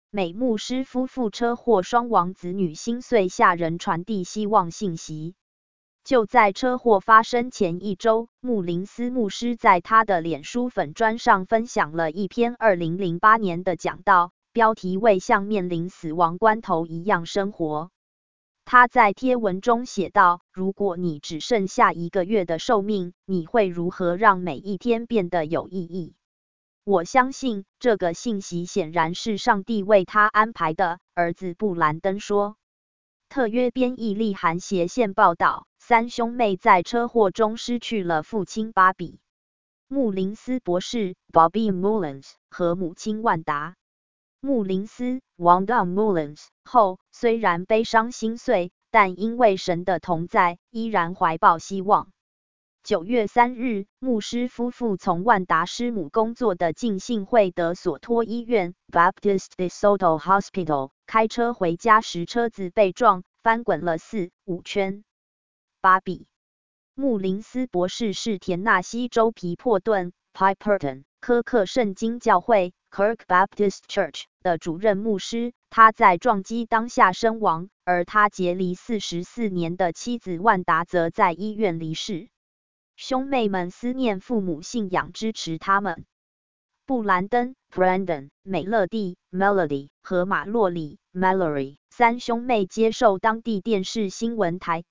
美牧师夫妇车祸双亡，子女心碎，下人传递希望信息。就在车祸发生前一周，穆林斯牧师在他的脸书粉专上分享了一篇2008年的讲道，标题为像面临死亡关头一样生活。他在贴文中写道，如果你只剩下1个月的寿命，你会如何让每一天变得有意义？我相信这个信息显然是上帝为他安排的，儿子布兰登说。特约编译利涵斜线报道，3兄妹在车祸中失去了父亲巴比·穆林斯博士 （Bobby Mullins） 和母亲万达·穆林斯 （Wanda Mullins） 后，虽然悲伤心碎，但因为神的同在，依然怀抱希望。9月3日，牧师夫妇从万达师母工作的浸信会德索托医院 （Baptist de Soto Hospital） 开车回家时，车子被撞，翻滚了4、5圈。巴比·穆林斯博士是田纳西州皮珀顿 （Piperton） 科克圣经教会 （Kirk Baptist Church） 的主任牧师，他在撞击当下身亡，而他结离44年的妻子万达则在医院离世。兄妹们思念父母信仰，支持他们。布兰登 （Brandon）、美乐蒂 （Melody） 和马洛里 （Mallory） 3兄妹接受当地电视新闻台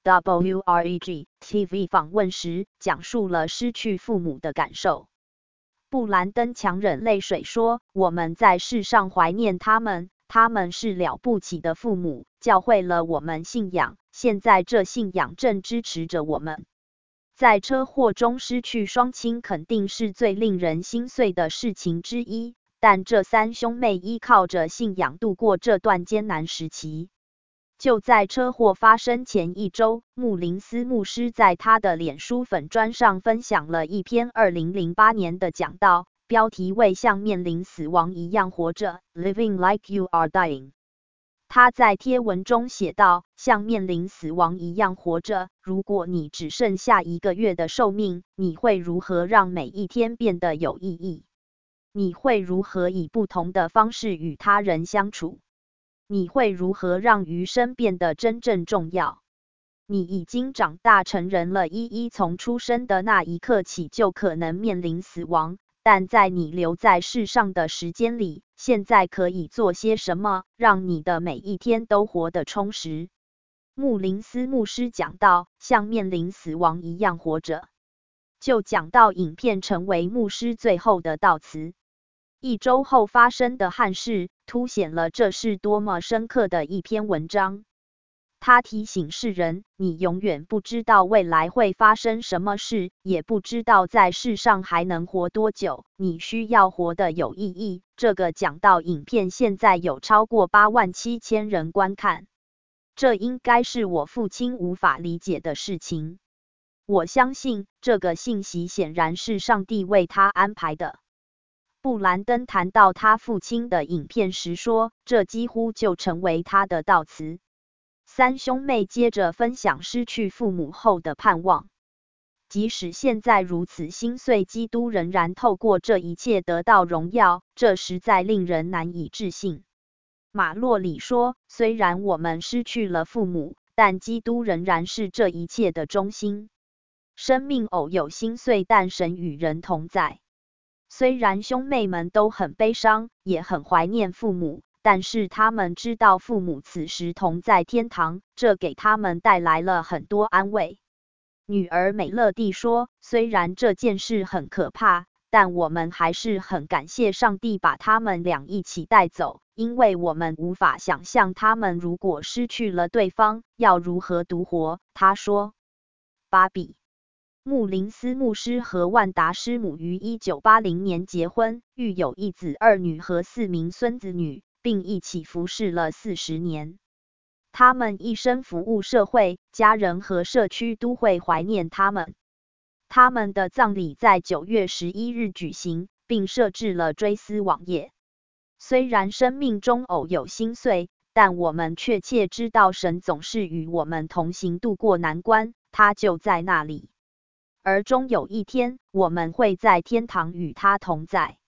WREG-TV 访问时，讲述了失去父母的感受。布兰登强忍泪水说：“我们在世上怀念他们，他们是了不起的父母，教会了我们信仰，现在这信仰正支持着我们。”在车祸中失去双亲肯定是最令人心碎的事情之一，但这3兄妹依靠着信仰度过这段艰难时期。就在车祸发生前一周，穆林斯牧师在他的脸书粉专上分享了一篇2008年的讲道，标题为像面临死亡一样活着 Living like you are dying。他在贴文中写道，像面临死亡一样活着，如果你只剩下1个月的寿命，你会如何让每一天变得有意义？你会如何以不同的方式与他人相处？你会如何让余生变得真正重要？你已经长大成人了，从出生的那一刻起就可能面临死亡。但在你留在世上的时间里，现在可以做些什么，让你的每一天都活得充实？穆林斯牧师讲到，像面临死亡一样活着。就讲到影片成为牧师最后的悼词。1周后发生的憾事，凸显了这是多么深刻的一篇文章。他提醒世人，你永远不知道未来会发生什么事，也不知道在世上还能活多久，你需要活得有意义。这个讲道影片现在有超过87000人观看。这应该是我父亲无法理解的事情。我相信这个信息显然是上帝为他安排的。布兰登谈到他父亲的影片时说，这几乎就成为他的悼词。3兄妹接着分享失去父母后的盼望。即使现在如此心碎，基督仍然透过这一切得到荣耀，这实在令人难以置信。马洛里说，虽然我们失去了父母，但基督仍然是这一切的中心。生命偶有心碎，但神与人同在。虽然兄妹们都很悲伤，也很怀念父母，但是他们知道父母此时同在天堂，这给他们带来了很多安慰。女儿美乐蒂说，虽然这件事很可怕，但我们还是很感谢上帝把他们俩一起带走，因为我们无法想象他们如果失去了对方，要如何独活。她说。巴比·穆林斯牧师和万达师母于1980年结婚，育有1子2女和4名孙子女，并一起服侍了40年。他们一生服务社会，家人和社区都会怀念他们。他们的葬礼在9月11日举行，并设置了追思网页。虽然生命中偶有心碎，但我们确切知道神总是与我们同行度过难关，他就在那里。而终有一天，我们会在天堂与他同在。